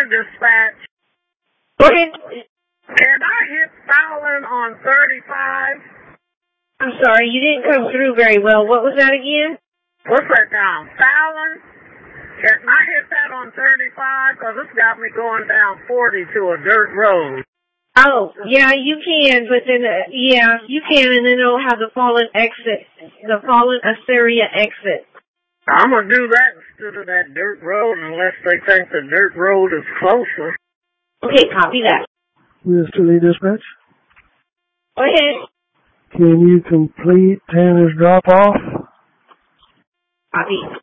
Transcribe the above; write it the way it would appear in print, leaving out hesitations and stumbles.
Dispatch. Go ahead. Can I hit Fallon on 35? I'm sorry, you didn't come through very well. What was that again? What's that down? Fallon? Can I hit that on 35? Because it's got me going down 40 to a dirt road. Oh, yeah, you can, but then, yeah, you can, and then it'll have the fallen exit, the fallen Assyria exit. I'm going to do that instead of that dirt road unless they think the dirt road is closer. Okay, copy that. Mr. Lee Dispatch? Go ahead. Can you complete Tanner's drop-off? Copy.